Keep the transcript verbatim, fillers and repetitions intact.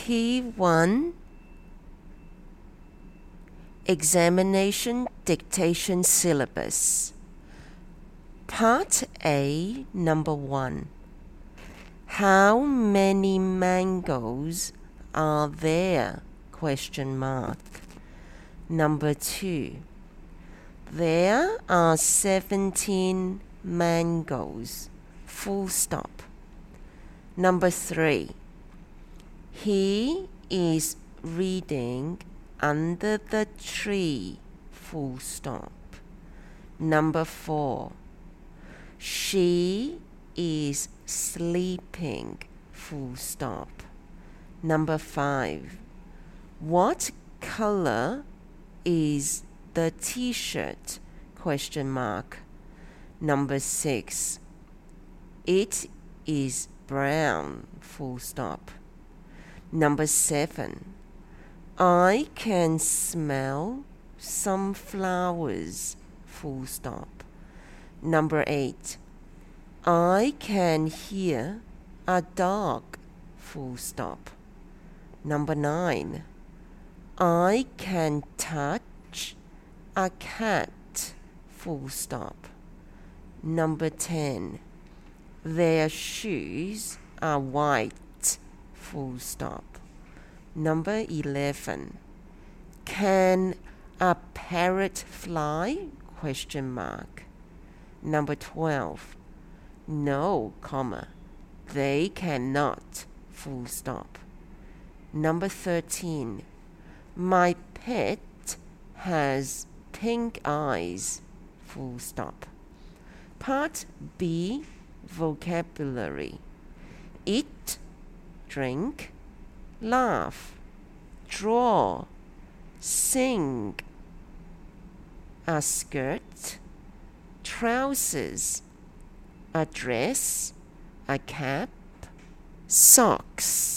P one Examination Dictation Syllabus. Part A, number one. How many mangoes are there? Question mark. Number two. There are seventeen mangoes. Full stop. Number three. He is reading under the tree. Full stop. Number four. She is sleeping. Full stop. Number five. What color is the t-shirt? Question mark. Number six. It is brown. Full stop. Number seven. I can smell some flowers. Full stop. Number eight. I can hear a dog. Full stop. Number nine. I can touch a cat. Full stop. Number ten. Their shoes are white. Full stop. Number eleven. Can a parrot fly? Question mark. Number twelve. No, comma. They cannot. Full stop. Number thirteen. My pet has pink eyes. Full stop. Part B, vocabulary. Eat, drink, laugh, draw, sing. A skirt, trousers, a dress, a cap, socks.